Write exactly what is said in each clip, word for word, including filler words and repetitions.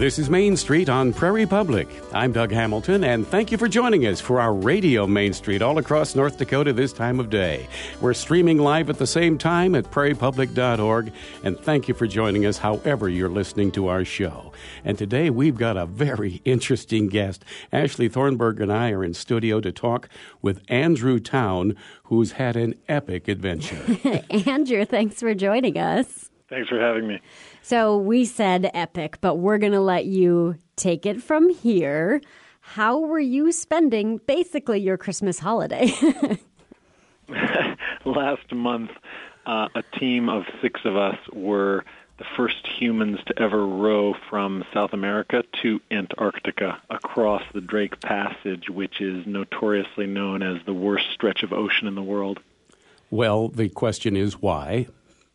This is Main Street on Prairie Public. I'm Doug Hamilton, and thank you for joining us for our Radio Main Street all across North Dakota this time of day. We're streaming live at the same time at prairie public dot org, and thank you for joining us however you're listening to our show. And today we've got a very interesting guest. Ashley Thornburg and I are in studio to talk with Andrew Town, who's had an epic adventure. Andrew, thanks for joining us. Thanks for having me. So we said epic, but we're going to let you take it from here. How were you spending basically your Christmas holiday? Last month, uh, a team of six of us were the first humans to ever row from South America to Antarctica across the Drake Passage, which is notoriously known as the worst stretch of ocean in the world. Well, the question is why?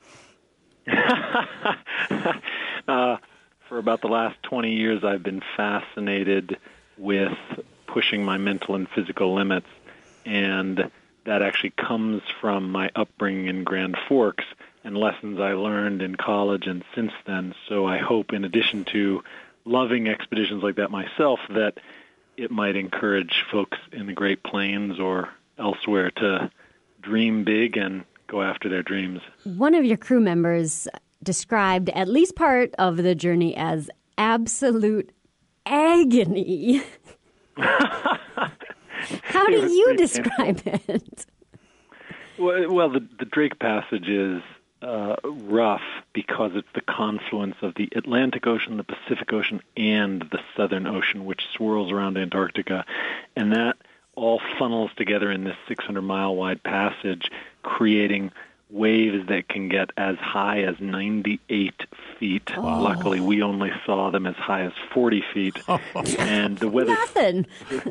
uh, for about the last twenty years, I've been fascinated with pushing my mental and physical limits, and that actually comes from my upbringing in Grand Forks and lessons I learned in college and since then. So I hope, in addition to loving expeditions like that myself, that it might encourage folks in the Great Plains or elsewhere to dream big and go after their dreams. One of your crew members described at least part of the journey as absolute agony. How do you describe it? Well, well the, the Drake Passage is uh, rough because it's the confluence of the Atlantic Ocean, the Pacific Ocean, and the Southern Ocean, which swirls around Antarctica. And that all funnels together in this six hundred mile wide passage, creating waves that can get as high as ninety-eight feet. Oh. Luckily, we only saw them as high as forty feet. Oh. And the weather Nothing.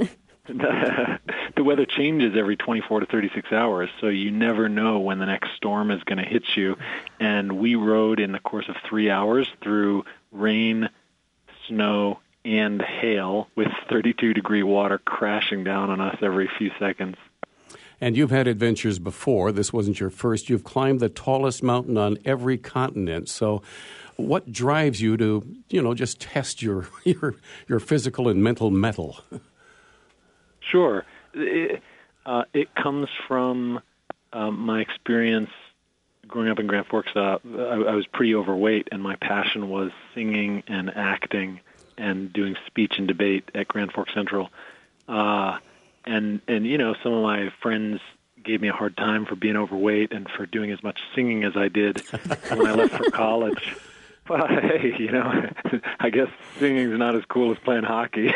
the weather changes every twenty-four to thirty-six hours, so you never know when the next storm is going to hit you. And we rode in the course of three hours through rain, snow, and hail with thirty-two degree water crashing down on us every few seconds. And you've had adventures before. This wasn't your first. You've climbed the tallest mountain on every continent. So what drives you to, you know, just test your your, your physical and mental mettle? Sure. It, uh, it comes from um, my experience growing up in Grand Forks. Uh, I, I was pretty overweight, and my passion was singing and acting and doing speech and debate at Grand Forks Central. Uh, and, and, you know, some of my friends gave me a hard time for being overweight and for doing as much singing as I did when I left for college. But, hey, you know, I guess singing is not as cool as playing hockey.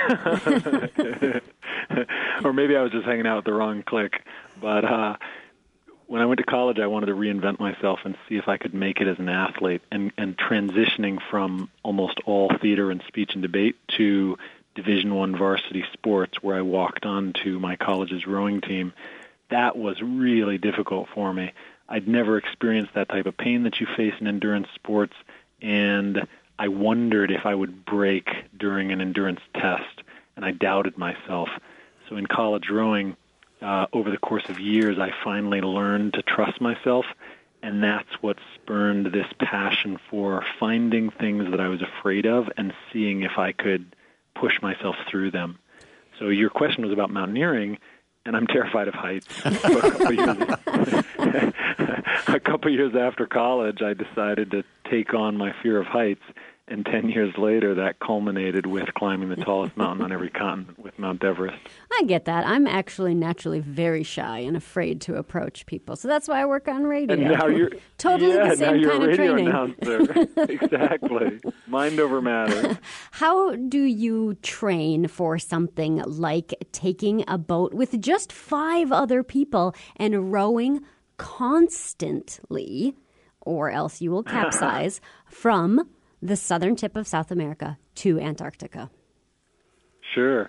Or maybe I was just hanging out with the wrong clique. But uh, when I went to college, I wanted to reinvent myself and see if I could make it as an athlete. And, and transitioning from almost all theater and speech and debate to Division One varsity sports, where I walked on to my college's rowing team, that was really difficult for me. I'd never experienced that type of pain that you face in endurance sports, and I wondered if I would break during an endurance test, and I doubted myself. So in college rowing, uh, over the course of years, I finally learned to trust myself, and that's what spurned this passion for finding things that I was afraid of and seeing if I could push myself through them. So your question was about mountaineering, and I'm terrified of heights. So a couple years, a couple years after college, I decided to take on my fear of heights, and ten years later, that culminated with climbing the tallest mountain on every continent with Mount Everest. I get that. I'm actually naturally very shy and afraid to approach people, so that's why I work on radio. And now you're totally yeah, the same now you're kind a of radio training. Announcer. Exactly. Mind over matter. How do you train for something like taking a boat with just five other people and rowing constantly, or else you will capsize, from the southern tip of South America to Antarctica? Sure.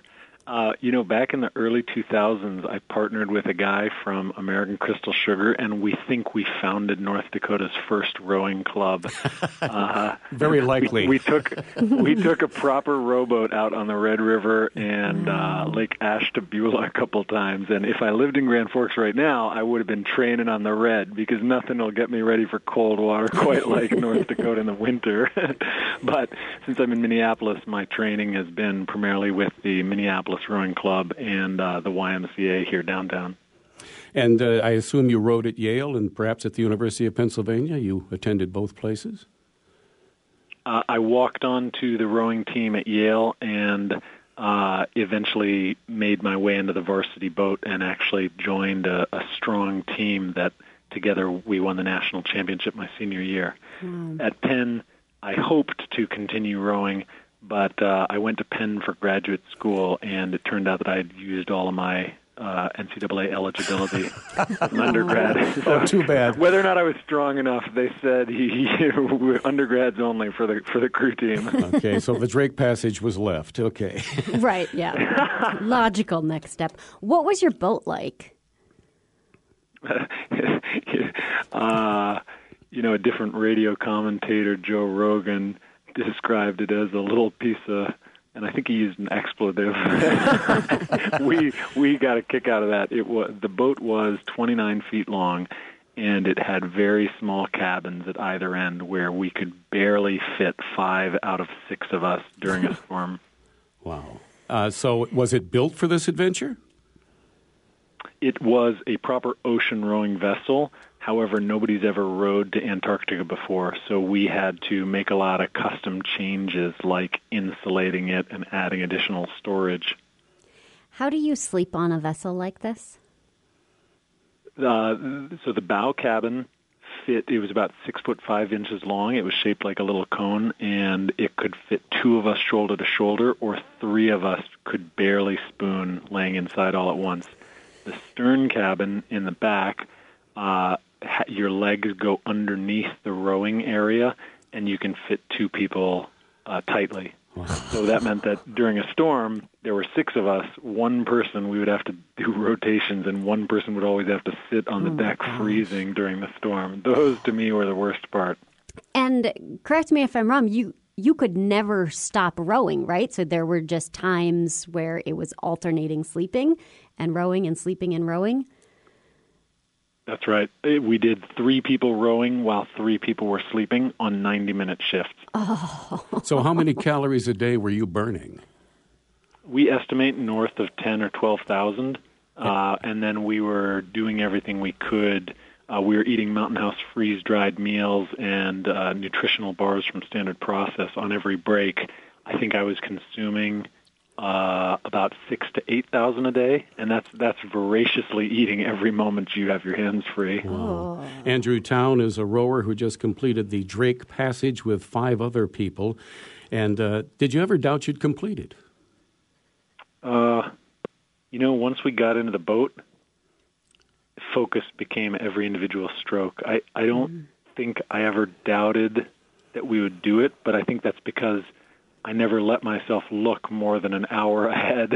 Uh, you know, back in the early two thousands, I partnered with a guy from American Crystal Sugar, and we think we founded North Dakota's first rowing club. Uh, Very likely. We, we took we took a proper rowboat out on the Red River and uh, Lake Ashtabula a couple times. And if I lived in Grand Forks right now, I would have been training on the Red, because nothing will get me ready for cold water quite like North Dakota in the winter. But since I'm in Minneapolis, my training has been primarily with the Minneapolis Rowing Club and uh, the Y M C A here downtown. And uh, I assume you rowed at Yale and perhaps at the University of Pennsylvania. You attended both places? Uh, I walked on to the rowing team at Yale and uh, eventually made my way into the varsity boat and actually joined a, a strong team that together we won the national championship my senior year. Mm. At Penn, I hoped to continue rowing, but uh, I went to Penn for graduate school, and it turned out that I had used all of my uh, N C double A eligibility as an undergrad. So oh, too bad. Whether or not I was strong enough, they said he, he, undergrads only for the for the crew team. Okay, so the Drake Passage was left. Okay. Right, yeah. Logical next step. What was your boat like? uh, you know, a different radio commentator, Joe Rogan, described it as a little piece of, and I think he used an expletive. we we got a kick out of that. It was the boat was twenty-nine feet long, and it had very small cabins at either end where we could barely fit five out of six of us during a storm. Wow! Uh, so was it built for this adventure? It was a proper ocean rowing vessel. However, nobody's ever rowed to Antarctica before, so we had to make a lot of custom changes like insulating it and adding additional storage. How do you sleep on a vessel like this? Uh, so the bow cabin fit, it was about six foot five inches long. It was shaped like a little cone, and it could fit two of us shoulder to shoulder, or three of us could barely spoon laying inside all at once. The stern cabin in the back, uh, your legs go underneath the rowing area, and you can fit two people uh, tightly. Wow. So that meant that during a storm, there were six of us. One person, we would have to do rotations, and one person would always have to sit on the oh deck gosh. freezing during the storm. Those, to me, were the worst part. And correct me if I'm wrong, you you could never stop rowing, right? So there were just times where it was alternating sleeping and rowing and sleeping and rowing? That's right. We did three people rowing while three people were sleeping on ninety-minute shifts. Oh. So how many calories a day were you burning? We estimate north of ten or twelve thousand, uh, and then we were doing everything we could. Uh, we were eating Mountain House freeze-dried meals and uh, nutritional bars from Standard Process on every break. I think I was consuming Uh, about six to eight thousand a day, and that's that's voraciously eating every moment you have your hands free. Wow. Oh. Andrew Town is a rower who just completed the Drake Passage with five other people. And uh, did you ever doubt you'd complete it? Uh, you know, once we got into the boat, focus became every individual stroke. I, I don't mm. think I ever doubted that we would do it, but I think that's because I never let myself look more than an hour ahead.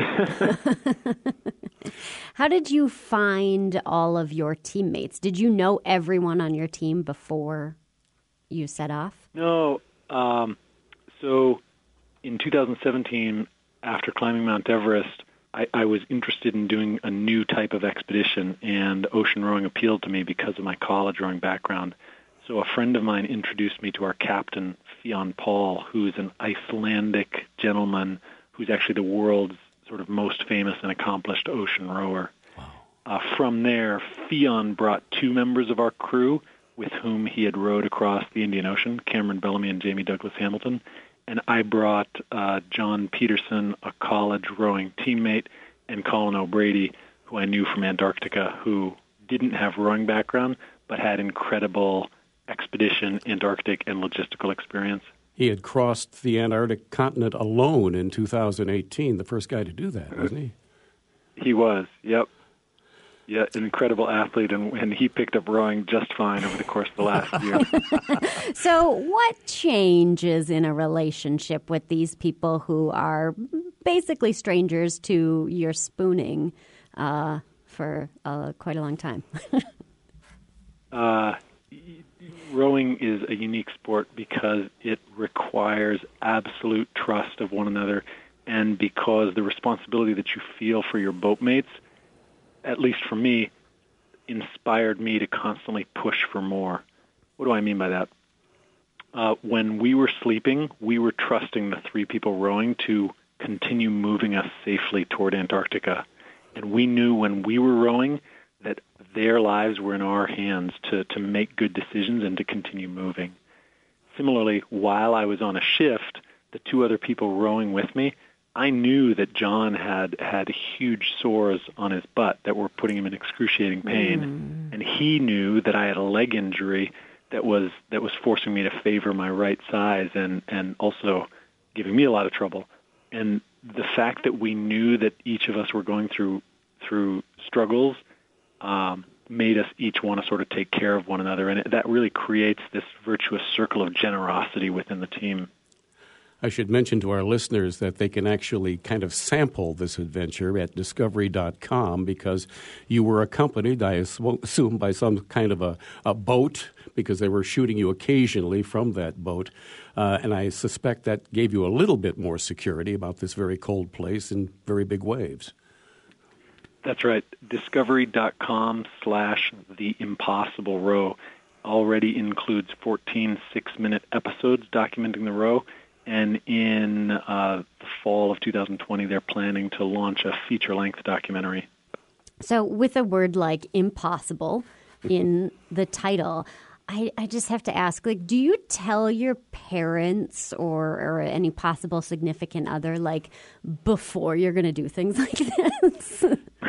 How did you find all of your teammates? Did you know everyone on your team before you set off? No. Um, so in two thousand seventeen, after climbing Mount Everest, I, I was interested in doing a new type of expedition, and ocean rowing appealed to me because of my college rowing background. So a friend of mine introduced me to our captain, Fionn Paul, who's an Icelandic gentleman who's actually the world's sort of most famous and accomplished ocean rower. Wow. Uh, from there, Fionn brought two members of our crew with whom he had rowed across the Indian Ocean, Cameron Bellamy and Jamie Douglas Hamilton, and I brought uh, John Peterson, a college rowing teammate, and Colin O'Brady, who I knew from Antarctica, who didn't have rowing background but had incredible expedition, Antarctic, and logistical experience. He had crossed the Antarctic continent alone in two thousand eighteen, the first guy to do that, wasn't he? He was, yep. Yeah, an incredible athlete, and, and he picked up rowing just fine over the course of the last year. So what changes in a relationship with these people who are basically strangers to your spooning uh, for uh, quite a long time. uh, rowing is a unique sport because it requires absolute trust of one another, and because the responsibility that you feel for your boatmates, at least for me, inspired me to constantly push for more. What do I mean by that? Uh, when we were sleeping, we were trusting the three people rowing to continue moving us safely toward Antarctica. And we knew when we were rowing that their lives were in our hands to, to make good decisions and to continue moving. Similarly, while I was on a shift, the two other people rowing with me, I knew that John had had huge sores on his butt that were putting him in excruciating pain. Mm. And he knew that I had a leg injury that was that was forcing me to favor my right size and, and also giving me a lot of trouble. And the fact that we knew that each of us were going through through struggles um, made us each want to sort of take care of one another. And it, that really creates this virtuous circle of generosity within the team. I should mention to our listeners that they can actually kind of sample this adventure at discovery dot com because you were accompanied, I assume, by some kind of a, a boat because they were shooting you occasionally from that boat. Uh, and I suspect that gave you a little bit more security about this very cold place and very big waves. That's right. discovery dot com slash the impossible row already includes fourteen six-minute episodes documenting the row. And in uh, the fall of two thousand twenty, they're planning to launch a feature-length documentary. So with a word like impossible in the title, I, I just have to ask, like, do you tell your parents or, or any possible significant other, like, before you're going to do things like this?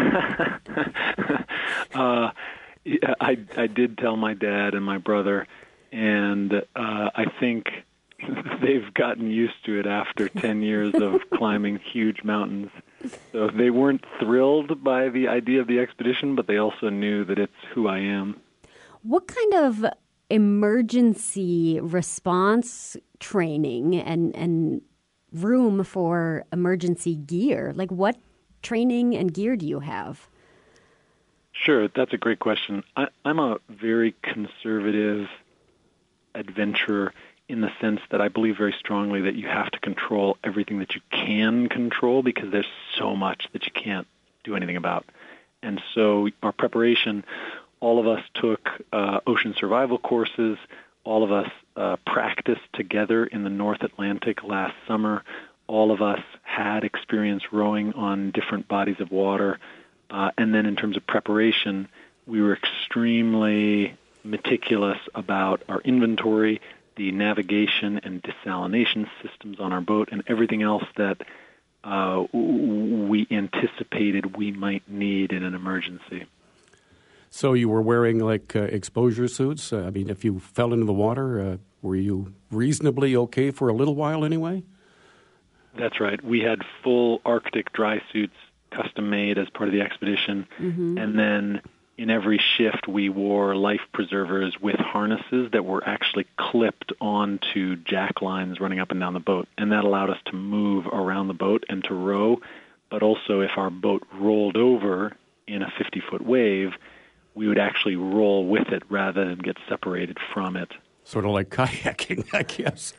uh, I, I did tell my dad and my brother, and uh, I think they've gotten used to it after ten years of climbing huge mountains. So they weren't thrilled by the idea of the expedition, but they also knew that it's who I am. What kind of emergency response training and, and room for emergency gear? Like, what training and gear do you have? Sure, that's a great question. I, I'm a very conservative adventurer in the sense that I believe very strongly that you have to control everything that you can control because there's so much that you can't do anything about. And so our preparation, all of us took uh, ocean survival courses. All of us uh, practiced together in the North Atlantic last summer. All of us had experience rowing on different bodies of water. Uh, and then in terms of preparation, we were extremely meticulous about our inventory, the navigation and desalination systems on our boat, and everything else that uh, we anticipated we might need in an emergency. So you were wearing, like, uh, exposure suits? Uh, I mean, if you fell into the water, uh, were you reasonably okay for a little while anyway? That's right. We had full Arctic dry suits custom-made as part of the expedition, mm-hmm. and then in every shift, we wore life preservers with harnesses that were actually clipped onto jack lines running up and down the boat. And that allowed us to move around the boat and to row. But also, if our boat rolled over in a fifty-foot wave, we would actually roll with it rather than get separated from it. Sort of like kayaking, I guess.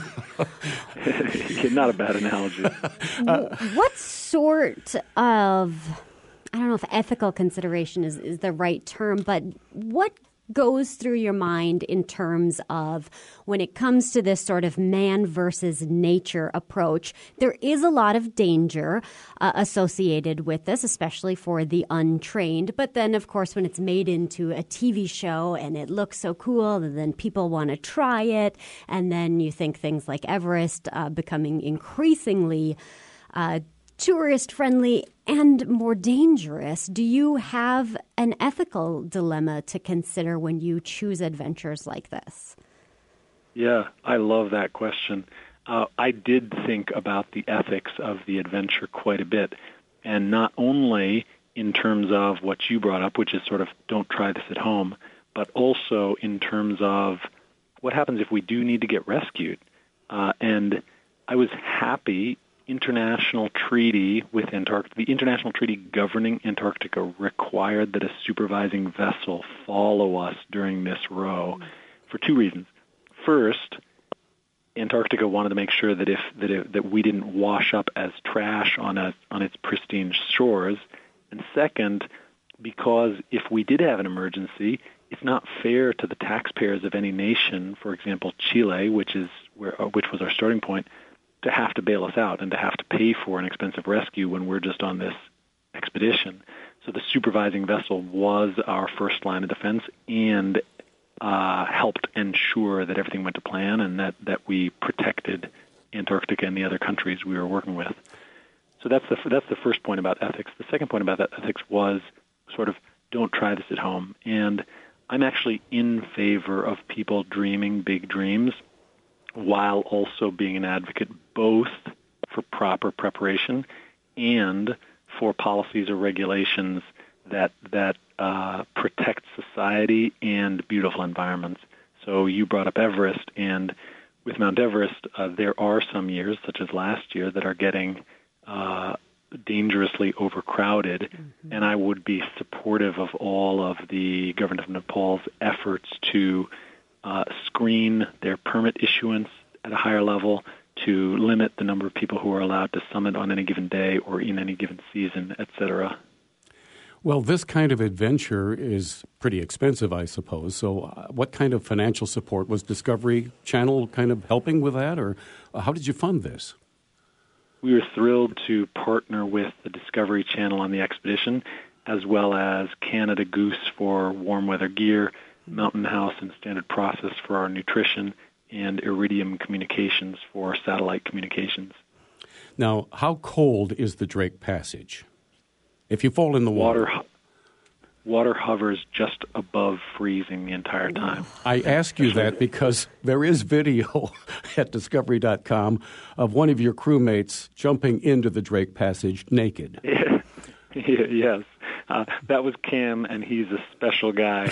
Not a bad analogy. What sort of... I don't know if ethical consideration is, is the right term, but what goes through your mind in terms of when it comes to this sort of man versus nature approach? There is a lot of danger uh, associated with this, especially for the untrained. But then, of course, when it's made into a T V show and it looks so cool, and then people want to try it, and then you think things like Everest uh, becoming increasingly uh, tourist-friendly and more dangerous. Do you have an ethical dilemma to consider when you choose adventures like this? Yeah, I love that question. Uh, I did think about the ethics of the adventure quite a bit, and not only in terms of what you brought up, which is sort of don't try this at home, but also in terms of what happens if we do need to get rescued. Uh, and I was happy international treaty with Antarctica, the international treaty governing Antarctica required that a supervising vessel follow us during this row for two reasons. First, Antarctica wanted to make sure that if that if, that we didn't wash up as trash on a on its pristine shores, and second, because if we did have an emergency, it's not fair to the taxpayers of any nation, for example, Chile, which is where which was our starting point, to have to bail us out and to have to pay for an expensive rescue when we're just on this expedition. So the supervising vessel was our first line of defense and uh, helped ensure that everything went to plan and that, that we protected Antarctica and the other countries we were working with. So that's the that's the first point about ethics. The second point about that ethics was sort of don't try this at home. And I'm actually in favor of people dreaming big dreams while also being an advocate both for proper preparation and for policies or regulations that that uh, protect society and beautiful environments. So you brought up Everest, and with Mount Everest, uh, there are some years, such as last year, that are getting uh, dangerously overcrowded, mm-hmm. and I would be supportive of all of the government of Nepal's efforts to uh, screen their permit issuance at a higher level, to limit the number of people who are allowed to summit on any given day or in any given season, et cetera. Well, this kind of adventure is pretty expensive, I suppose. So uh, what kind of financial support? Was Discovery Channel kind of helping with that, or uh, how did you fund this? We were thrilled to partner with the Discovery Channel on the expedition, as well as Canada Goose for warm weather gear, Mountain House and Standard Process for our nutrition, and Iridium Communications for satellite communications. Now, how cold is the Drake Passage? If you fall in the water... Water, water hovers just above freezing the entire time. I ask you that because there is video at discovery dot com of one of your crewmates jumping into the Drake Passage naked. Yeah. Yes. Uh, that was Cam, and he's a special guy.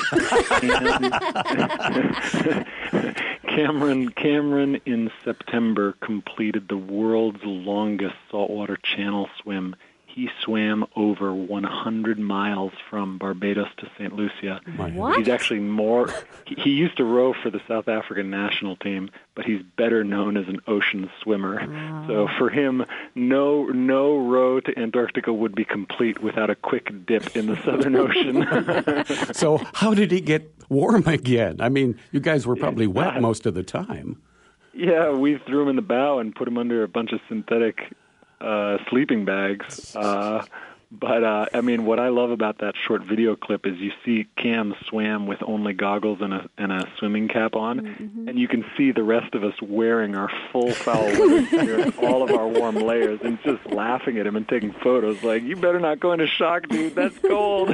Cameron, Cameron in September completed the world's longest saltwater channel swim. He swam over one hundred miles from Barbados to Saint Lucia. What? He's actually more... He, he used to row for the South African national team, but he's better known as an ocean swimmer. Wow. So for him, no no row to Antarctica would be complete without a quick dip in the Southern Ocean. So how did he get warm again? I mean, you guys were probably wet most of the time. Yeah, we threw him in the bow and put him under a bunch of synthetic uh, sleeping bags. Uh, but, uh, I mean, what I love about that short video clip is you see Cam swam with only goggles and a, and a swimming cap on, mm-hmm. and you can see the rest of us wearing our full foul weather gear, all of our warm layers, and just laughing at him and taking photos like, you better not go into shock, dude, that's cold.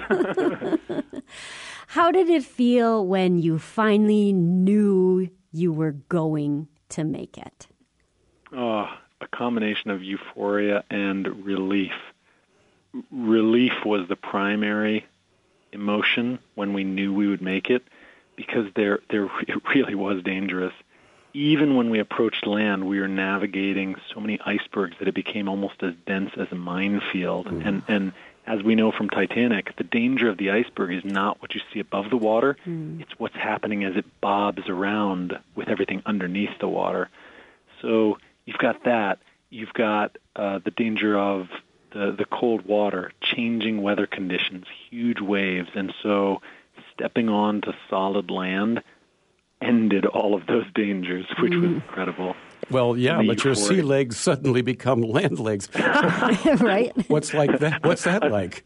How did it feel when you finally knew you were going to make it? Oh, a combination of euphoria and relief. Relief was the primary emotion when we knew we would make it, because there, there it really was dangerous. Even when we approached land, we were navigating so many icebergs that it became almost as dense as a minefield. Mm. And, and as we know from Titanic, the danger of the iceberg is not what you see above the water. Mm. It's what's happening as it bobs around with everything underneath the water. So you've got that. You've got uh, the danger of the, the cold water, changing weather conditions, huge waves. And so stepping onto solid land ended all of those dangers, which mm. was incredible. Well, yeah, but your sea legs suddenly become land legs. Right? What's like that? What's that like?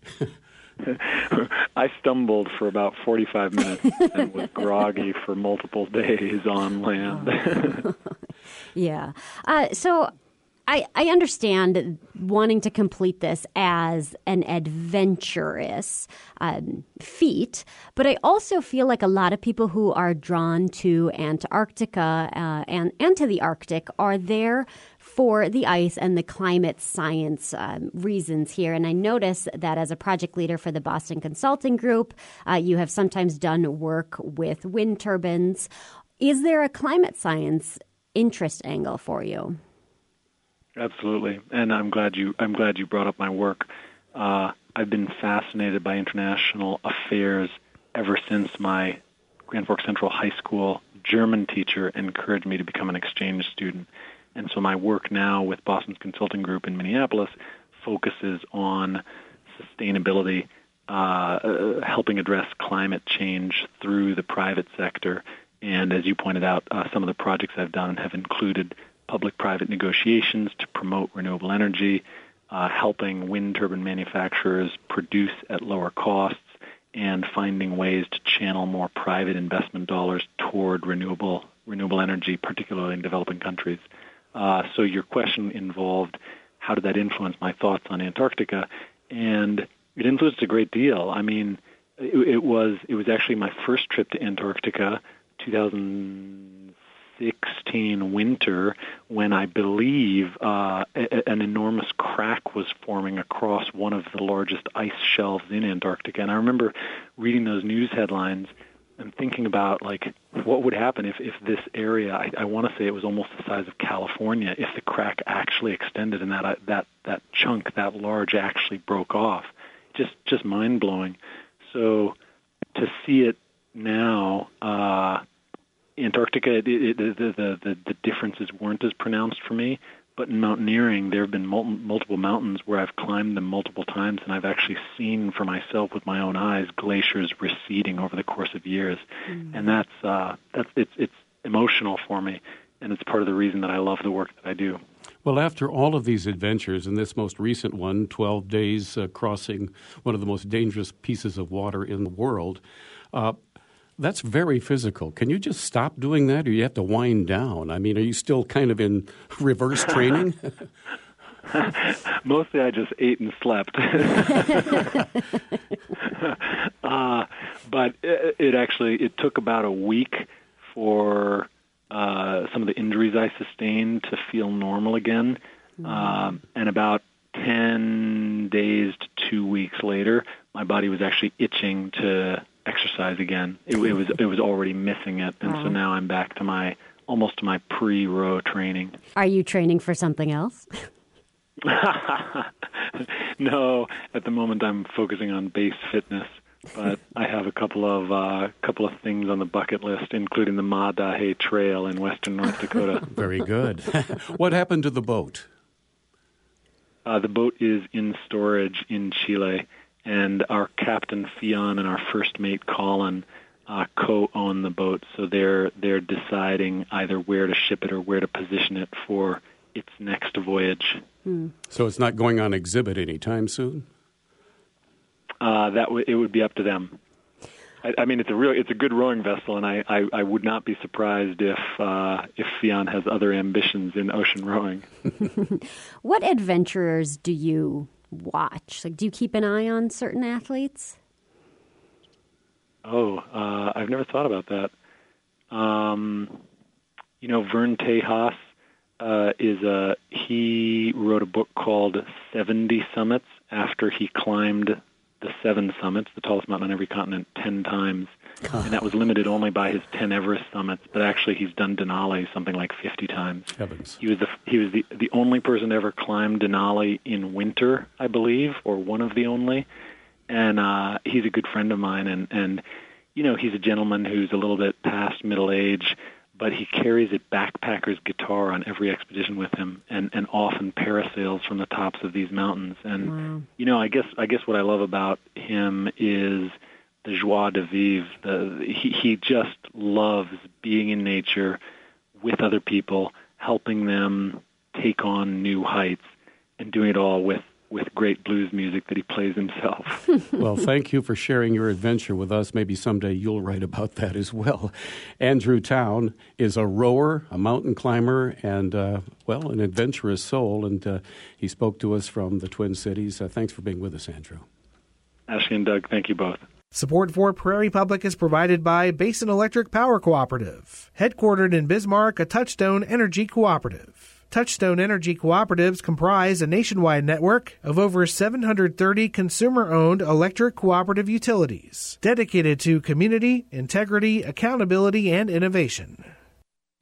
I stumbled for about forty-five minutes and was groggy for multiple days on land. Yeah. Uh, so I, I understand wanting to complete this as an adventurous um, feat, but I also feel like a lot of people who are drawn to Antarctica uh, and, and to the Arctic are there for the ice and the climate science um, reasons here. And I notice that as a project leader for the Boston Consulting Group, uh, you have sometimes done work with wind turbines. Is there a climate science interest angle for you? Absolutely, and I'm glad you I'm glad you brought up my work. Uh, I've been fascinated by international affairs ever since my Grand Forks Central High School German teacher encouraged me to become an exchange student. And so my work now with Boston's Consulting Group in Minneapolis focuses on sustainability, uh, uh, helping address climate change through the private sector. And as you pointed out, uh, some of the projects I've done have included public-private negotiations to promote renewable energy, uh, helping wind turbine manufacturers produce at lower costs, and finding ways to channel more private investment dollars toward renewable renewable energy, particularly in developing countries. Uh, so your question involved how did that influence my thoughts on Antarctica, and it influenced a great deal. I mean, it, it was it was actually my first trip to Antarctica, two thousand sixteen winter, when I believe uh, a, an enormous crack was forming across one of the largest ice shelves in Antarctica. And I remember reading those news headlines and thinking about, like, what would happen if, if this area, I, I want to say it was almost the size of California, if the crack actually extended and that that that chunk, that large, actually broke off. Just, just mind-blowing. So to see it now, uh, Antarctica, it, it, the, the, the, the differences weren't as pronounced for me, but in mountaineering, there have been mul- multiple mountains where I've climbed them multiple times, and I've actually seen for myself with my own eyes glaciers receding over the course of years, mm-hmm. and that's uh, that's it's it's emotional for me, and it's part of the reason that I love the work that I do. Well, after all of these adventures, and this most recent one, twelve days uh, crossing one of the most dangerous pieces of water in the world, uh, that's very physical. Can you just stop doing that, or you have to wind down? I mean, are you still kind of in reverse training? Mostly I just ate and slept. uh, but it, it actually, it took about a week for uh, some of the injuries I sustained to feel normal again. Mm-hmm. Um, and about ten days to two weeks later, my body was actually itching to exercise again. It, it was it was already missing it, and wow. So now I'm back to my almost to my pre-row training. Are you training for something else? No, at the moment I'm focusing on base fitness, but I have a couple of uh, couple of things on the bucket list, including the Ma Dahe Trail in western North Dakota. Very good. What happened to the boat? Uh, the boat is in storage in Chile. And our captain, Fionn, and our first mate, Colin, uh, co-own the boat. So they're they're deciding either where to ship it or where to position it for its next voyage. Hmm. So it's not going on exhibit anytime soon? Uh, that w- it would be up to them. I, I mean, it's a real it's a good rowing vessel, and I, I, I would not be surprised if uh, if Fionn has other ambitions in ocean rowing. What adventurers do you watch? Like, do you keep an eye on certain athletes? Oh, uh, I've never thought about that. Um, you know, Vern Tejas uh, is a he wrote a book called seventy Summits after he climbed the seven summits, the tallest mountain on every continent, ten times. And that was limited only by his ten Everest summits, but actually he's done Denali something like fifty times. Heavens. He was the he was the, the only person to ever climb Denali in winter, I believe, or one of the only. And uh, he's a good friend of mine, and, and you know, he's a gentleman who's a little bit past middle age, but he carries a backpacker's guitar on every expedition with him, and, and often parasails from the tops of these mountains. And wow. you know, I guess I guess what I love about him is the joie de vivre. The, he, he just loves being in nature with other people, helping them take on new heights, and doing it all with, with great blues music that he plays himself. Well, thank you for sharing your adventure with us. Maybe someday you'll write about that as well. Andrew Town is a rower, a mountain climber, and, uh, well, an adventurous soul, and uh, he spoke to us from the Twin Cities. Uh, thanks for being with us, Andrew. Ashley and Doug, thank you both. Support for Prairie Public is provided by Basin Electric Power Cooperative, headquartered in Bismarck, a Touchstone Energy Cooperative. Touchstone Energy Cooperatives comprise a nationwide network of over seven hundred thirty consumer-owned electric cooperative utilities dedicated to community, integrity, accountability, and innovation.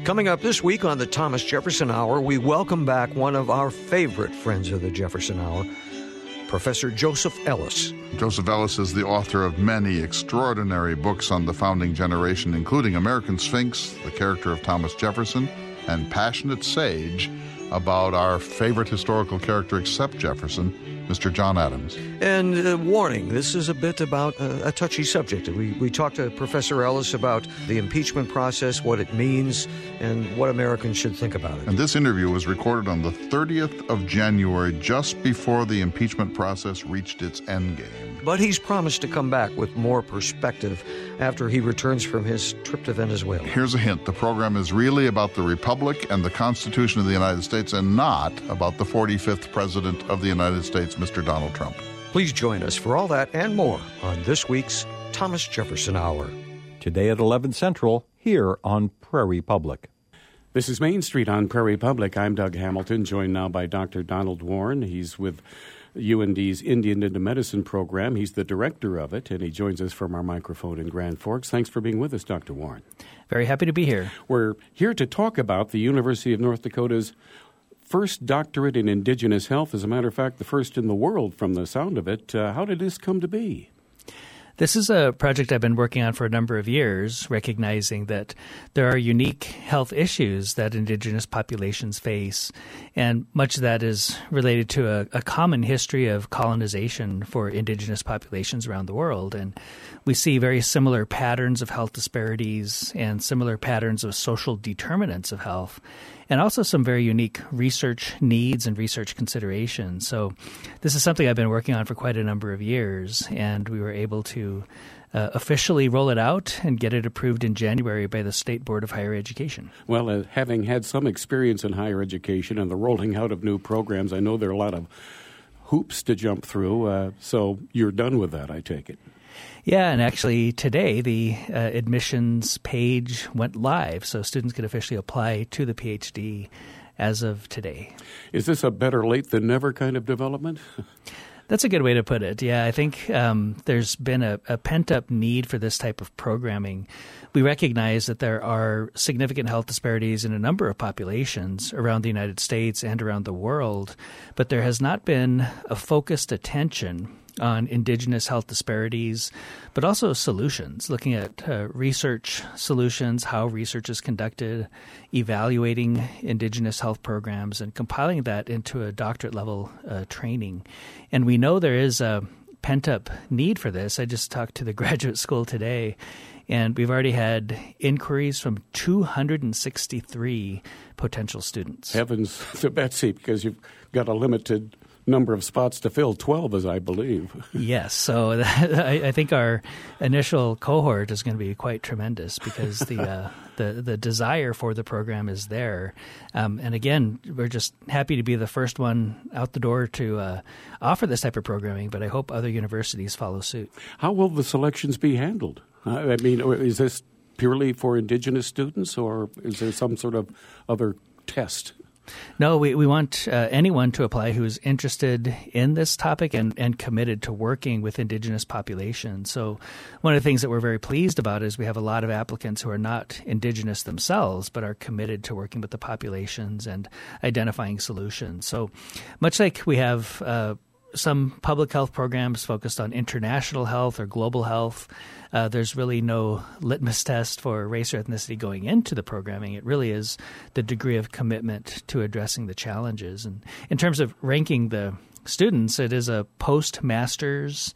Coming up this week on the Thomas Jefferson Hour, we welcome back one of our favorite friends of the Jefferson Hour, Professor Joseph Ellis. Joseph Ellis is the author of many extraordinary books on the founding generation, including American Sphinx, The Character of Thomas Jefferson, and Passionate Sage, about our favorite historical character except Jefferson, Mister John Adams. And uh, warning, this is a bit about uh, a touchy subject. We, we talked to Professor Ellis about the impeachment process, what it means, and what Americans should think about it. And this interview was recorded on the thirtieth of January, just before the impeachment process reached its endgame. But he's promised to come back with more perspective after he returns from his trip to Venezuela. Here's a hint. The program is really about the Republic and the Constitution of the United States and not about the forty-fifth President of the United States, Mister Donald Trump. Please join us for all that and more on this week's Thomas Jefferson Hour. Today at eleven Central, here on Prairie Public. This is Main Street on Prairie Public. I'm Doug Hamilton, joined now by Doctor Donald Warren. He's with U N D's Indian into Medicine program. He's the director of it, and he joins us from our microphone in Grand Forks. Thanks for being with us, Doctor Warren. Very happy to be here. We're here to talk about the University of North Dakota's first doctorate in Indigenous health. As a matter of fact, the first in the world from the sound of it. Uh, how did this come to be? This is a project I've been working on for a number of years, recognizing that there are unique health issues that Indigenous populations face, and much of that is related to a, a common history of colonization for Indigenous populations around the world. And we see very similar patterns of health disparities and similar patterns of social determinants of health, and also some very unique research needs and research considerations. So this is something I've been working on for quite a number of years, and we were able to uh, officially roll it out and get it approved in January by the State Board of Higher Education. Well, uh, having had some experience in higher education and the rolling out of new programs, I know there are a lot of hoops to jump through, uh, so you're done with that, I take it. Yeah, and actually today the uh, admissions page went live, so students could officially apply to the PhD as of today. Is this a better late than never kind of development? That's a good way to put it. Yeah, I think um, there's been a, a pent-up need for this type of programming. We recognize that there are significant health disparities in a number of populations around the United States and around the world, but there has not been a focused attention on Indigenous health disparities, but also solutions, looking at uh, research solutions, how research is conducted, evaluating Indigenous health programs, and compiling that into a doctorate-level uh, training. And we know there is a pent-up need for this. I just talked to the graduate school today, and we've already had inquiries from two hundred sixty-three potential students. Heavens to Betsy, because you've got a limited number of spots to fill, twelve, as I believe. Yes. So that, I, I think our initial cohort is going to be quite tremendous because the uh, the, the desire for the program is there. Um, and again, we're just happy to be the first one out the door to uh, offer this type of programming, but I hope other universities follow suit. How will the selections be handled? I mean, is this purely for Indigenous students, or is there some sort of other test? No, we, we want uh, anyone to apply who's interested in this topic and, and committed to working with Indigenous populations. So one of the things that we're very pleased about is we have a lot of applicants who are not Indigenous themselves, but are committed to working with the populations and identifying solutions. So much like we have uh, some public health programs focused on international health or global health, Uh, there's really no litmus test for race or ethnicity going into the programming. It really is the degree of commitment to addressing the challenges. And in terms of ranking the students, it is a post-master's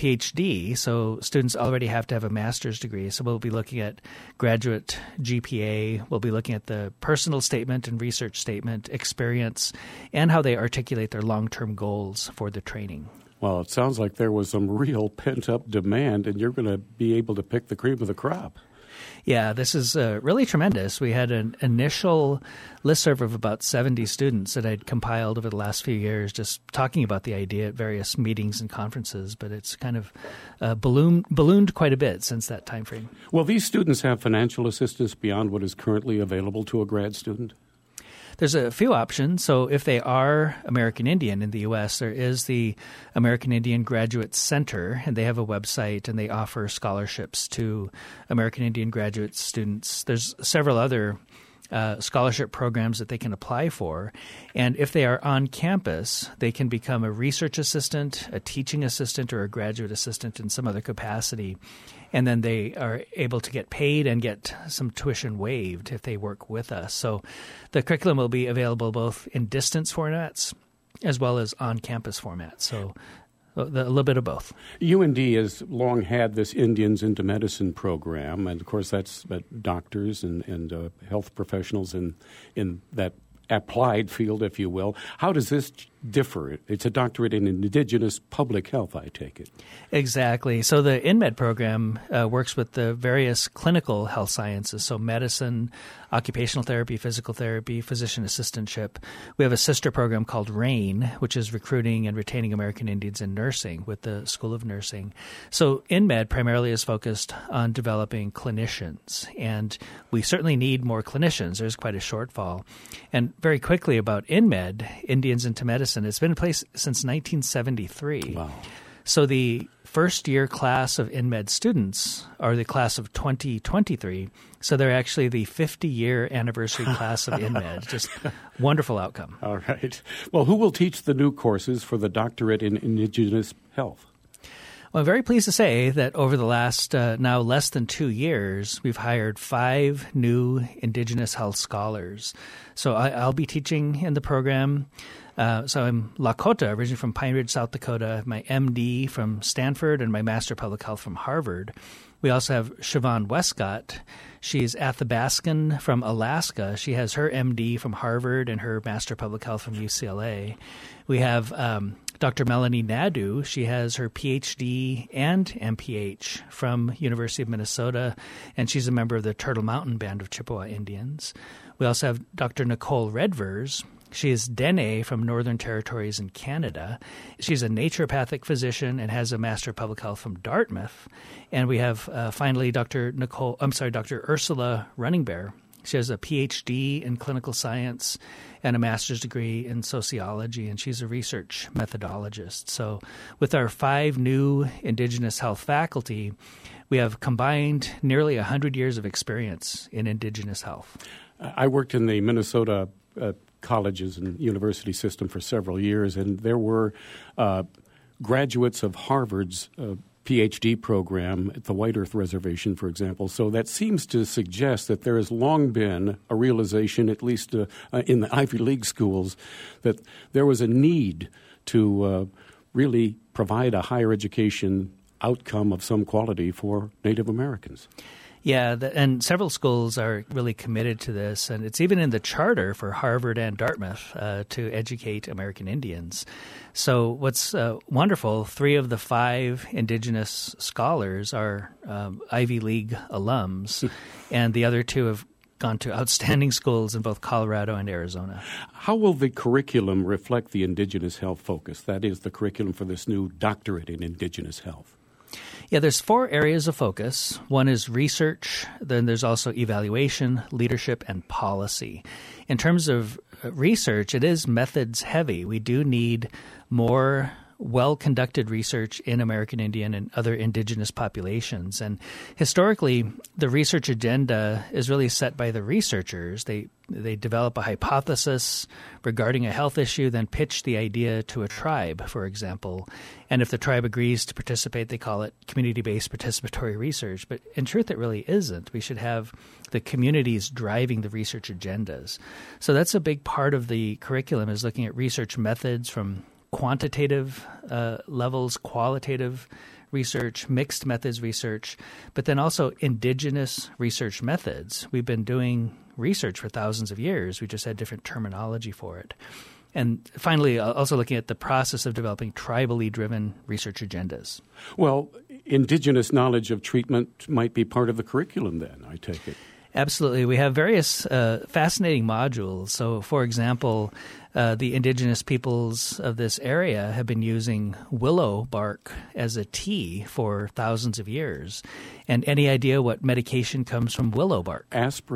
PhD, so students already have to have a master's degree. So we'll be looking at graduate G P A, we'll be looking at the personal statement and research statement, experience, and how they articulate their long-term goals for the training. Well, it sounds like there was some real pent-up demand, and you're going to be able to pick the cream of the crop. Yeah, this is uh, really tremendous. We had an initial listserv of about seventy students that I'd compiled over the last few years, just talking about the idea at various meetings and conferences, but it's kind of uh, ballooned, ballooned quite a bit since that time frame. Will these students have financial assistance beyond what is currently available to a grad student? There's a few options. So if they are American Indian in the U S, there is the American Indian Graduate Center, and they have a website, and they offer scholarships to American Indian graduate students. There's several other uh, scholarship programs that they can apply for. And if they are on campus, they can become a research assistant, a teaching assistant, or a graduate assistant in some other capacity. And then they are able to get paid and get some tuition waived if they work with us. So the curriculum will be available both in distance formats as well as on-campus formats. So a little bit of both. U N D has long had this Indians into Medicine program, and of course that's uh, doctors and, and uh, health professionals in, in that applied field, if you will. How does this differ? It's a doctorate in indigenous public health, I take it. Exactly. So the InMed program uh, works with the various clinical health sciences, so medicine, occupational therapy, physical therapy, physician assistantship. We have a sister program called RAIN, which is recruiting and retaining American Indians in nursing with the School of Nursing. So InMed primarily is focused on developing clinicians, and we certainly need more clinicians. There's quite a shortfall. And very quickly about InMed, Indians into Medicine, it's been in place since nineteen seventy-three. Wow. So the first-year class of InMed students are the class of twenty twenty-three. So they're actually the fifty-year anniversary class of InMed. Just wonderful outcome. All right. Well, who will teach the new courses for the doctorate in indigenous health? Well, I'm very pleased to say that over the last uh, now less than two years, we've hired five new Indigenous health scholars. So I, I'll be teaching in the program. Uh, so I'm Lakota, originally from Pine Ridge, South Dakota, my M D from Stanford, and my Master of Public Health from Harvard. We also have Siobhan Westcott. She's Athabascan from Alaska. She has her M D from Harvard and her Master of Public Health from U C L A. We have um, Doctor Melanie Nadu. She has her P H D and M P H from University of Minnesota, and she's a member of the Turtle Mountain Band of Chippewa Indians. We also have Doctor Nicole Redvers. She is Dene from Northern Territories in Canada. She's a naturopathic physician and has a Master of Public Health from Dartmouth. And we have uh, finally Doctor Nicole, I'm sorry, Doctor Ursula Runningbear. She has a P H D in clinical science and a master's degree in sociology, and she's a research methodologist. So with our five new Indigenous health faculty, we have combined nearly one hundred years of experience in Indigenous health. I worked in the Minnesota uh, colleges and university system for several years, and there were uh, graduates of Harvard's uh, P H D program at the White Earth Reservation, for example. So that seems to suggest that there has long been a realization, at least uh, uh, in the Ivy League schools, that there was a need to uh, really provide a higher education outcome of some quality for Native Americans. Yeah, the, and several schools are really committed to this, and it's even in the charter for Harvard and Dartmouth uh, to educate American Indians. So what's uh, wonderful, three of the five Indigenous scholars are um, Ivy League alums, and the other two have gone to outstanding schools in both Colorado and Arizona. How will the curriculum reflect the Indigenous health focus? That is, the curriculum for this new doctorate in Indigenous health. Yeah, there's four areas of focus. One is research, then there's also evaluation, leadership, and policy. In terms of research, it is methods heavy. We do need more well-conducted research in American Indian and other indigenous populations. And historically, the research agenda is really set by the researchers. They they develop a hypothesis regarding a health issue, then pitch the idea to a tribe, for example. And if the tribe agrees to participate, they call it community-based participatory research. But in truth, it really isn't. We should have the communities driving the research agendas. So that's a big part of the curriculum, is looking at research methods from quantitative uh, levels, qualitative research, mixed methods research, but then also indigenous research methods. We've been doing research for thousands of years. We just had different terminology for it. And finally, also looking at the process of developing tribally driven research agendas. Well, indigenous knowledge of treatment might be part of the curriculum then, I take it. Absolutely. We have various uh, fascinating modules. So, for example, uh, the indigenous peoples of this area have been using willow bark as a tea for thousands of years. And any idea what medication comes from willow bark? Aspirin.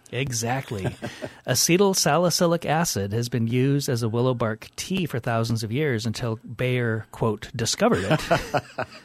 Exactly. Acetyl salicylic acid has been used as a willow bark tea for thousands of years until Bayer, quote, discovered it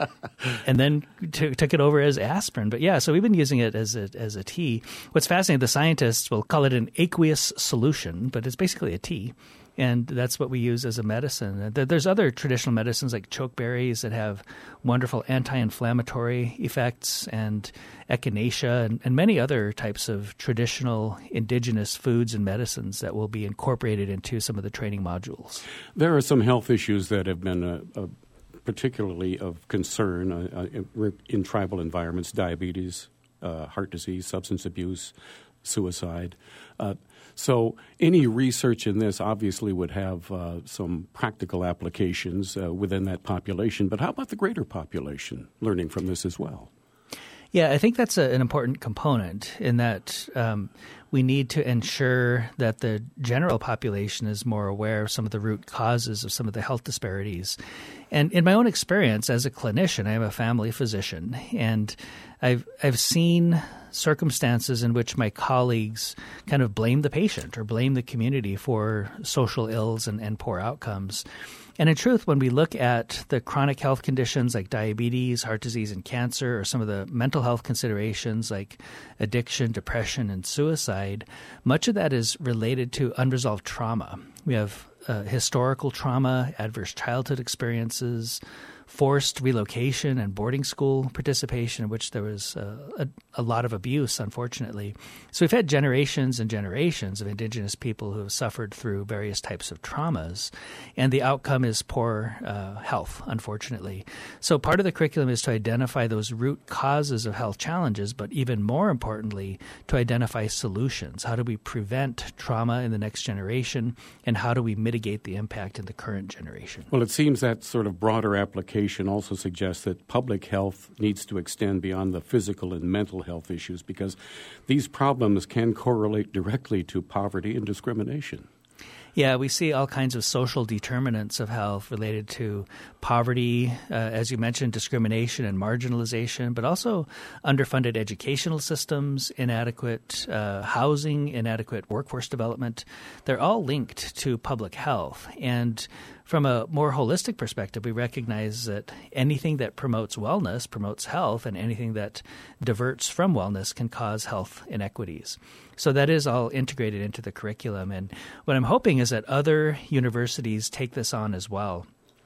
and then t- took it over as aspirin. But yeah, so we've been using it as a, as a tea. What's fascinating, the scientists will call it an aqueous solution, but it's basically a tea. And that's what we use as a medicine. There's other traditional medicines like chokeberries that have wonderful anti-inflammatory effects, and echinacea, and, and many other types of traditional indigenous foods and medicines that will be incorporated into some of the training modules. There are some health issues that have been uh, uh, particularly of concern uh, in, in tribal environments: diabetes, uh, heart disease, substance abuse, suicide. Uh, So any research in this obviously would have uh, some practical applications uh, within that population. But how about the greater population learning from this as well? Yeah, I think that's a, an important component in that um, we need to ensure that the general population is more aware of some of the root causes of some of the health disparities. And in my own experience as a clinician, I am a family physician, and I've I've seen circumstances in which my colleagues kind of blame the patient or blame the community for social ills and, and poor outcomes. And in truth, when we look at the chronic health conditions like diabetes, heart disease, and cancer, or some of the mental health considerations like addiction, depression, and suicide, much of that is related to unresolved trauma. We have uh, historical trauma, adverse childhood experiences, forced relocation and boarding school participation, in which there was uh, a, a lot of abuse, unfortunately. So we've had generations and generations of indigenous people who have suffered through various types of traumas, and the outcome is poor uh, health, unfortunately. So part of the curriculum is to identify those root causes of health challenges, but even more importantly, to identify solutions. How do we prevent trauma in the next generation, and how do we mitigate the impact in the current generation? Well, it seems that sort of broader application also suggests that public health needs to extend beyond the physical and mental health issues, because these problems can correlate directly to poverty and discrimination. Yeah, we see all kinds of social determinants of health related to poverty, uh, as you mentioned, discrimination and marginalization, but also underfunded educational systems, inadequate uh, housing, inadequate workforce development. They're all linked to public health. And from a more holistic perspective, we recognize that anything that promotes wellness promotes health, and anything that diverts from wellness can cause health inequities. So that is all integrated into the curriculum. And what I'm hoping is that other universities take this on as well.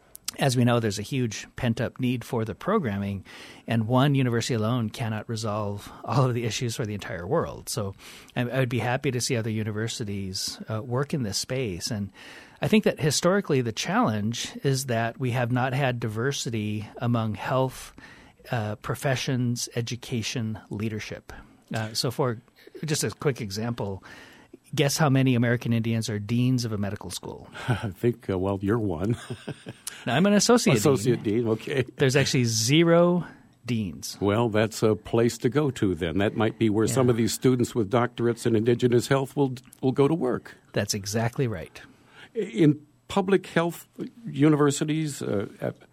As we know, there's a huge pent-up need for the programming, and one university alone cannot resolve all of the issues for the entire world. So I would be happy to see other universities uh, work in this space. And I think that historically the challenge is that we have not had diversity among health uh, professions, education, leadership. Uh, so for just a quick example, guess how many American Indians are deans of a medical school? I think, uh, well, you're one. Now, I'm an associate, associate dean. dean. Okay. There's actually zero deans. Well, that's a place to go to then. That might be where Yeah. some of these students with doctorates in indigenous health will will go to work. That's exactly right. In public health universities uh,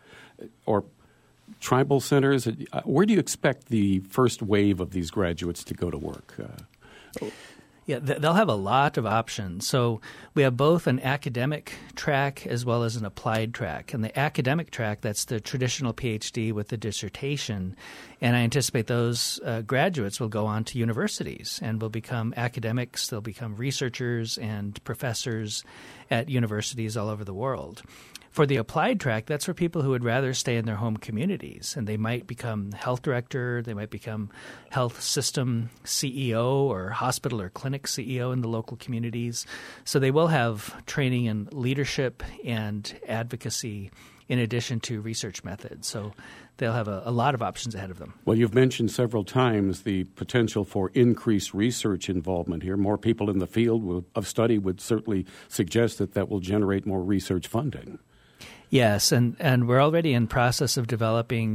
or tribal centers, uh, where do you expect the first wave of these graduates to go to work? Uh, Yeah, they'll have a lot of options. So we have both an academic track as well as an applied track. And the academic track, that's the traditional PhD with the dissertation. And I anticipate those uh, graduates will go on to universities and will become academics. They'll become researchers and professors at universities all over the world. For the applied track, that's for people who would rather stay in their home communities, and they might become health director, they might become health system C E O or hospital or clinic C E O in the local communities. So they will have training in leadership and advocacy in addition to research methods. So they'll have a, a lot of options ahead of them. Well, you've mentioned several times the potential for increased research involvement here. More people in the field of study would certainly suggest that that will generate more research funding. Yes, and, and we're already in process of developing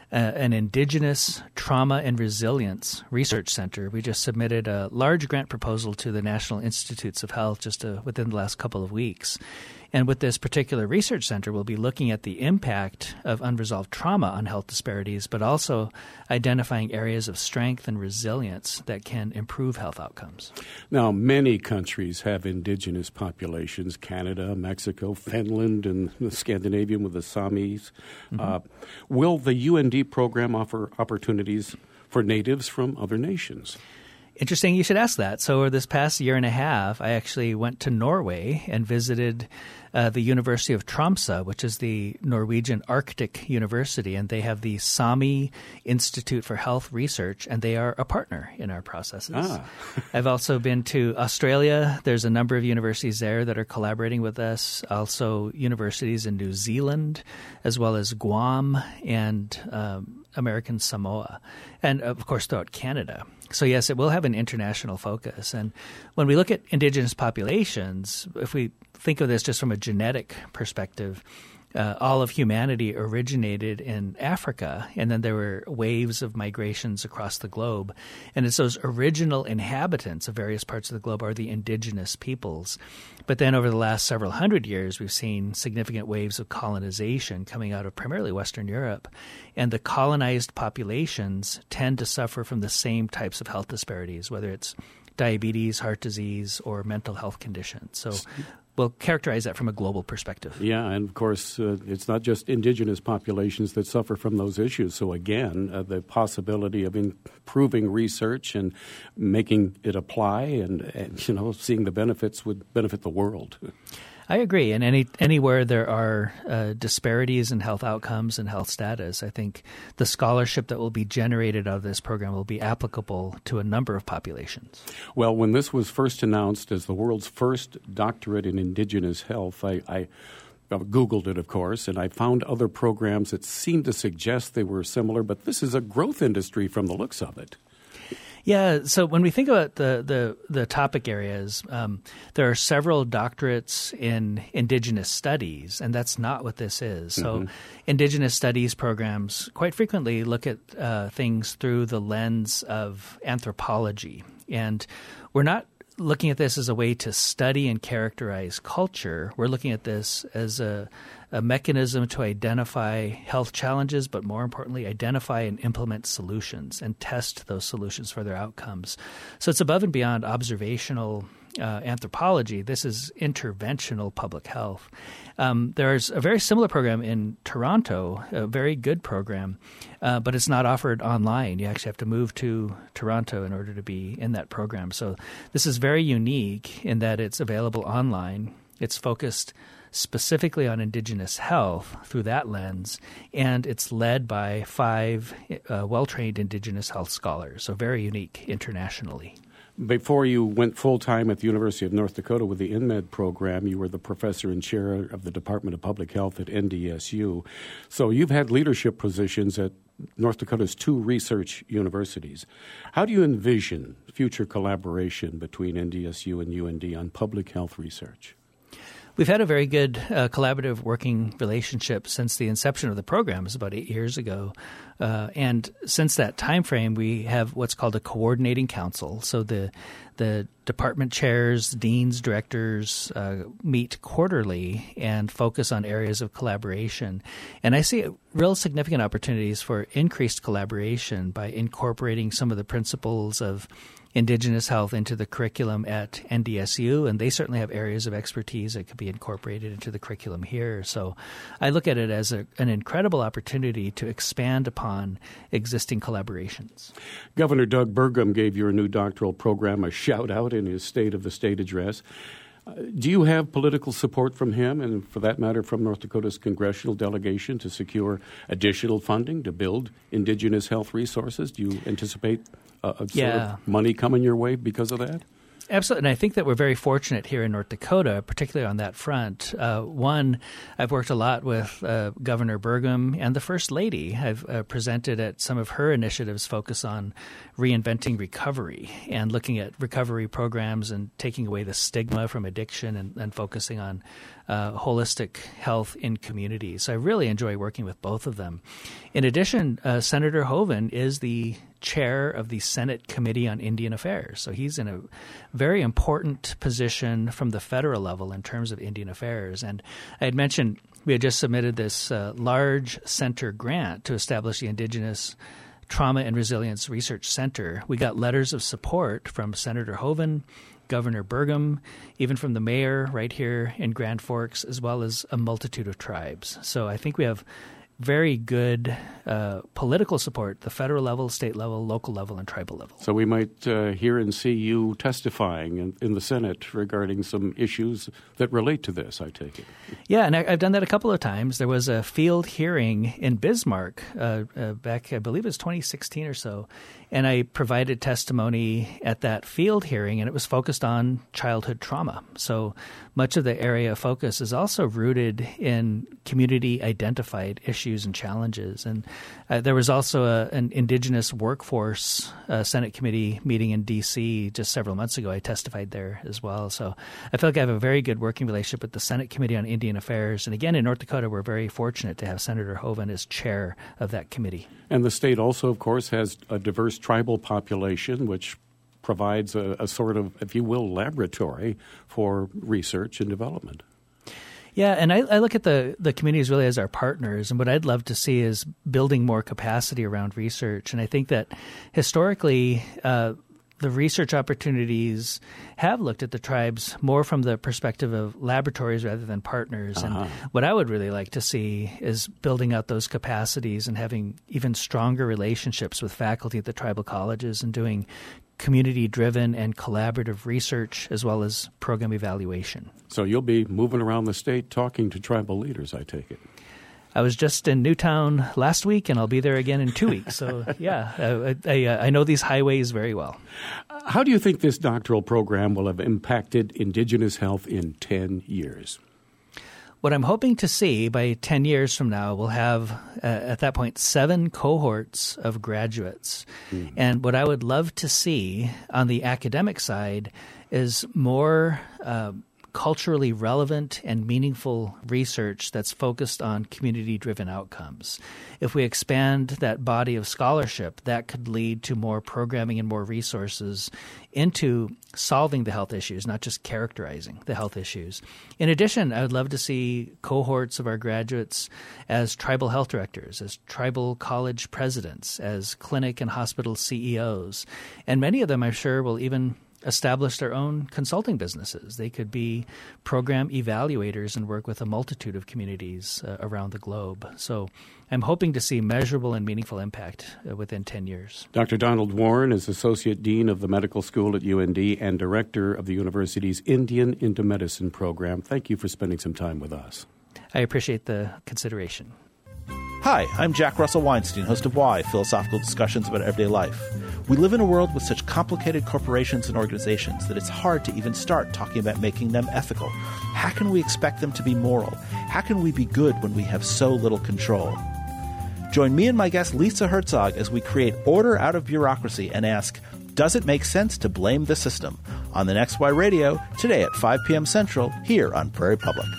uh, an Indigenous Trauma and Resilience Research Center. We just submitted a large grant proposal to the National Institutes of Health just uh, within the last couple of weeks. And with this particular research center, we'll be looking at the impact of unresolved trauma on health disparities, but also identifying areas of strength and resilience that can improve health outcomes. Now, many countries have indigenous populations, Canada, Mexico, Finland, and Scandinavia with the Samis. Mm-hmm. Uh, will the U N D program offer opportunities for natives from other nations? Interesting you should ask that. So this past year and a half, I actually went to Norway and visited uh, the University of Tromsø, which is the Norwegian Arctic University, and they have the Sami Institute for Health Research, and they are a partner in our processes. Ah. I've also been to Australia. There's a number of universities there that are collaborating with us, also universities in New Zealand, as well as Guam and um, American Samoa, and of course throughout Canada. So yes, it will have an international focus. And when we look at indigenous populations, if we think of this just from a genetic perspective, uh, all of humanity originated in Africa, and then there were waves of migrations across the globe. And it's those original inhabitants of various parts of the globe are the indigenous peoples. But then over the last several hundred years, we've seen significant waves of colonization coming out of primarily Western Europe. And the colonized populations tend to suffer from the same types of health disparities, whether it's diabetes, heart disease, or mental health conditions. So we'll characterize that from a global perspective. Yeah, and of course, uh, it's not just indigenous populations that suffer from those issues. So again, uh, the possibility of improving research and making it apply and, and, you know, seeing the benefits would benefit the world. I agree. And any anywhere there are uh, disparities in health outcomes and health status, I think the scholarship that will be generated out of this program will be applicable to a number of populations. Well, when this was first announced as the world's first doctorate in indigenous health, I, I Googled it, of course, and I found other programs that seemed to suggest they were similar, but this is a growth industry from the looks of it. Yeah, so when we think about the the, the topic areas, um, there are several doctorates in indigenous studies, and that's not what this is. So mm-hmm. indigenous studies programs quite frequently look at uh, things through the lens of anthropology, and we're not looking at this as a way to study and characterize culture. We're looking at this as a, a mechanism to identify health challenges, but more importantly, identify and implement solutions and test those solutions for their outcomes. So it's above and beyond observational uh, anthropology. This is interventional public health. Um, there's a very similar program in Toronto, a very good program, uh, but it's not offered online. You actually have to move to Toronto in order to be in that program. So this is very unique in that it's available online. It's focused specifically on indigenous health through that lens, and it's led by five uh, well-trained indigenous health scholars, so very unique internationally. Before you went full-time at the University of North Dakota with the InMed program, you were the professor and chair of the Department of Public Health at N D S U. So you've had leadership positions at North Dakota's two research universities. How do you envision future collaboration between N D S U and U N D on public health research? We've had a very good uh, collaborative working relationship since the inception of the program. It was about eight years ago. Uh, and since that time frame, we have what's called a coordinating council. So the the department chairs, deans, directors uh, meet quarterly and focus on areas of collaboration. And I see real significant opportunities for increased collaboration by incorporating some of the principles of indigenous health into the curriculum at N D S U, and they certainly have areas of expertise that could be incorporated into the curriculum here. So I look at it as a, an incredible opportunity to expand upon existing collaborations. Governor Doug Burgum gave your new doctoral program a shout-out in his State of the State address. Uh, do you have political support from him and, for that matter, from North Dakota's congressional delegation to secure additional funding to build indigenous health resources? Do you anticipate uh, a yeah. sort of money coming your way because of that? Absolutely. And I think that we're very fortunate here in North Dakota, particularly on that front. Uh, one, I've worked a lot with uh, Governor Burgum and the First Lady. I've uh, presented at some of her initiatives focus on reinventing recovery and looking at recovery programs and taking away the stigma from addiction and, and focusing on uh, holistic health in communities. So I really enjoy working with both of them. In addition, uh, Senator Hoeven is the chair of the Senate Committee on Indian Affairs. So he's in a very important position from the federal level in terms of Indian Affairs. And I had mentioned we had just submitted this uh, large center grant to establish the Indigenous Trauma and Resilience Research Center. We got letters of support from Senator Hoeven, Governor Burgum, even from the mayor right here in Grand Forks, as well as a multitude of tribes. So I think we have very good uh, political support, the federal level, state level, local level, and tribal level. So we might uh, hear and see you testifying in, in the Senate regarding some issues that relate to this, I take it. Yeah, and I, I've done that a couple of times. There was a field hearing in Bismarck uh, uh, back, I believe it was twenty sixteen or so, and I provided testimony at that field hearing, and it was focused on childhood trauma. So much of the area of focus is also rooted in community-identified issues and challenges. And uh, there was also a, an Indigenous Workforce uh, Senate Committee meeting in D C just several months ago. I testified there as well. So I feel like I have a very good working relationship with the Senate Committee on Indian Affairs. And again, in North Dakota, we're very fortunate to have Senator Hoeven as chair of that committee. And the state also, of course, has a diverse tribal population, which provides a, a sort of, if you will, laboratory for research and development. Yeah, and I, I look at the, the communities really as our partners, and what I'd love to see is building more capacity around research. And I think that historically, uh, the research opportunities have looked at the tribes more from the perspective of laboratories rather than partners. Uh-huh. And what I would really like to see is building out those capacities and having even stronger relationships with faculty at the tribal colleges and doing community-driven and collaborative research as well as program evaluation. So you'll be moving around the state talking to tribal leaders, I take it. I was just in Newtown last week, and I'll be there again in two weeks. So, yeah, I, I, I know these highways very well. How do you think this doctoral program will have impacted Indigenous health in ten years? What I'm hoping to see by ten years from now, we'll have, uh, at that point, seven cohorts of graduates. Mm. And what I would love to see on the academic side is more uh, culturally relevant and meaningful research that's focused on community-driven outcomes. If we expand that body of scholarship, that could lead to more programming and more resources into solving the health issues, not just characterizing the health issues. In addition, I would love to see cohorts of our graduates as tribal health directors, as tribal college presidents, as clinic and hospital C E Os. And many of them, I'm sure, will even establish their own consulting businesses. They could be program evaluators and work with a multitude of communities uh, around the globe. So I'm hoping to see measurable and meaningful impact uh, within ten years. Doctor Donald Warren is Associate Dean of the Medical School at U N D and Director of the university's Indian into Medicine program. Thank you for spending some time with us. I appreciate the consideration. Hi, I'm Jack Russell Weinstein, host of Why, Philosophical Discussions about Everyday Life. We live in a world with such complicated corporations and organizations that it's hard to even start talking about making them ethical. How can we expect them to be moral? How can we be good when we have so little control? Join me and my guest Lisa Herzog as we create order out of bureaucracy and ask, does it make sense to blame the system? On the next Why Radio, today at five p.m. Central, here on Prairie Public.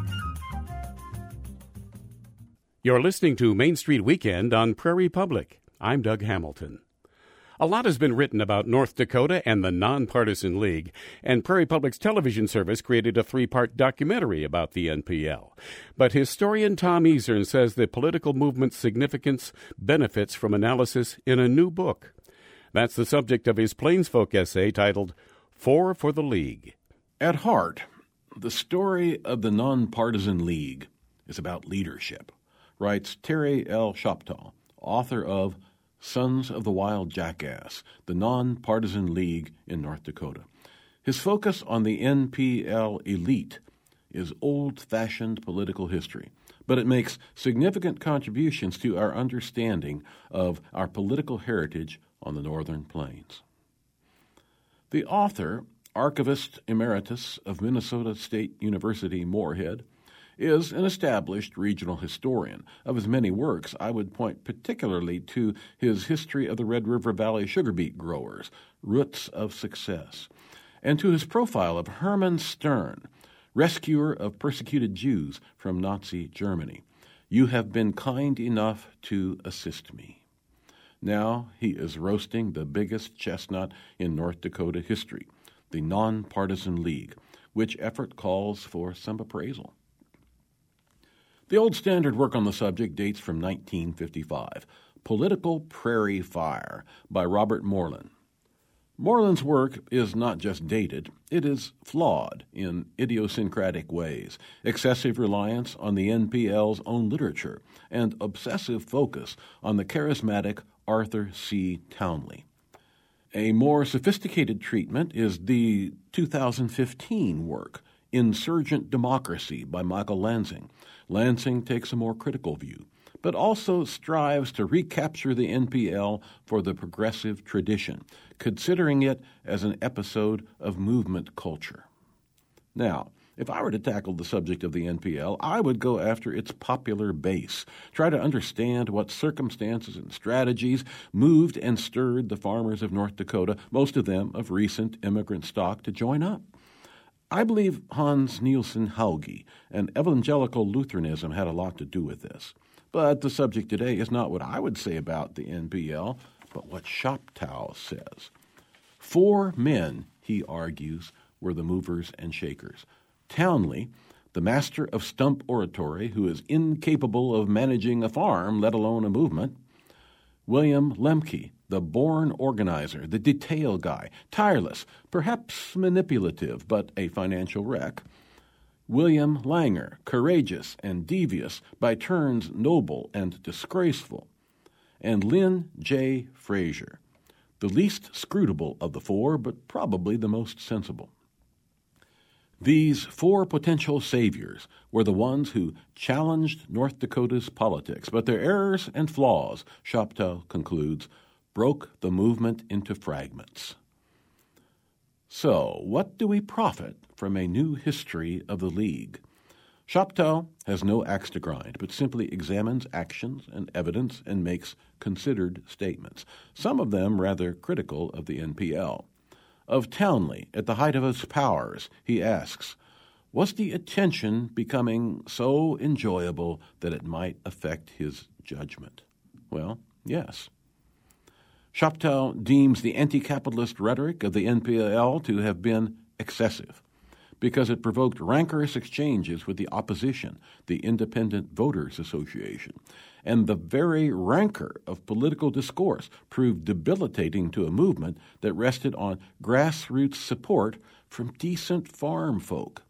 You're listening to Main Street Weekend on Prairie Public. I'm Doug Hamilton. A lot has been written about North Dakota and the Nonpartisan League, and Prairie Public's television service created a three-part documentary about the N P L. But historian Tom Esern says the political movement's significance benefits from analysis in a new book. That's the subject of his Plainsfolk essay titled Four for the League. At heart, the story of the Nonpartisan League is about leadership, writes Terry L. Shoptaw, author of Sons of the Wild Jackass, the Nonpartisan League in North Dakota. His focus on the N P L elite is old-fashioned political history, but it makes significant contributions to our understanding of our political heritage on the Northern Plains. The author Archivist Emeritus of Minnesota State University, Moorhead, is an established regional historian. Of his many works, I would point particularly to his History of the Red River Valley Sugar Beet Growers, Roots of Success, and to his profile of Hermann Stern, rescuer of persecuted Jews from Nazi Germany. You have been kind enough to assist me. Now he is roasting the biggest chestnut in North Dakota history, the Nonpartisan League, which effort calls for some appraisal. The old standard work on the subject dates from nineteen fifty-five, Political Prairie Fire by Robert Moreland. Moreland's work is not just dated, it is flawed in idiosyncratic ways, excessive reliance on the N P L's own literature, and obsessive focus on the charismatic Arthur C. Townley. A more sophisticated treatment is the two thousand fifteen work, Insurgent Democracy by Michael Lansing. Lansing takes a more critical view, but also strives to recapture the N P L for the progressive tradition, considering it as an episode of movement culture. Now, if I were to tackle the subject of the N P L, I would go after its popular base, try to understand what circumstances and strategies moved and stirred the farmers of North Dakota, most of them of recent immigrant stock, to join up. I believe Hans Nielsen Hauge and evangelical Lutheranism had a lot to do with this. But the subject today is not what I would say about the N P L, but what Choptow says. Four men, he argues, were the movers and shakers. Townley, the master of stump oratory who is incapable of managing a farm, let alone a movement. William Lemke, the born organizer, the detail guy, tireless, perhaps manipulative, but a financial wreck. William Langer, courageous and devious, by turns noble and disgraceful. And Lynn J. Frazier, the least scrutable of the four, but probably the most sensible. These four potential saviors were the ones who challenged North Dakota's politics, but their errors and flaws, Choptow concludes, broke the movement into fragments. So, what do we profit from a new history of the League? Choptow has no axe to grind, but simply examines actions and evidence and makes considered statements, some of them rather critical of the N P L. Of Townley, at the height of his powers, he asks, was the attention becoming so enjoyable that it might affect his judgment? Well, yes. Choptow deems the anti-capitalist rhetoric of the N P L to have been excessive because it provoked rancorous exchanges with the opposition, the Independent Voters Association, and the very rancor of political discourse proved debilitating to a movement that rested on grassroots support from decent farm folk.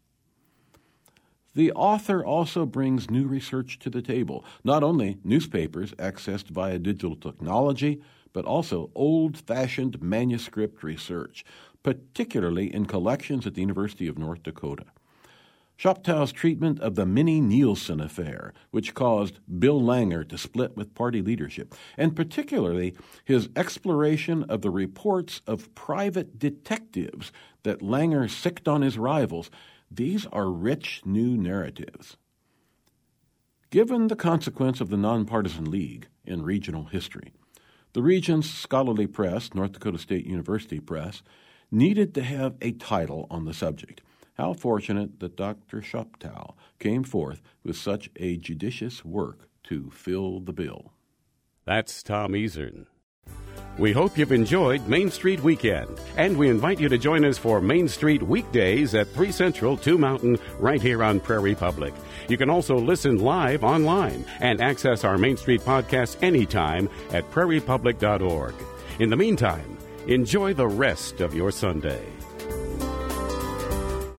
The author also brings new research to the table, not only newspapers accessed via digital technology, but also old-fashioned manuscript research, particularly in collections at the University of North Dakota. Choptow's treatment of the Minnie Nielsen affair, which caused Bill Langer to split with party leadership, and particularly his exploration of the reports of private detectives that Langer sicked on his rivals, these are rich new narratives. Given the consequence of the Nonpartisan League in regional history, the region's scholarly press, North Dakota State University Press, needed to have a title on the subject. How fortunate that Doctor Choptow came forth with such a judicious work to fill the bill. That's Tom Easern. We hope you've enjoyed Main Street Weekend, and we invite you to join us for Main Street weekdays at three Central, two Mountain, right here on Prairie Public. You can also listen live online and access our Main Street podcast anytime at prairie public dot org. In the meantime, enjoy the rest of your Sunday.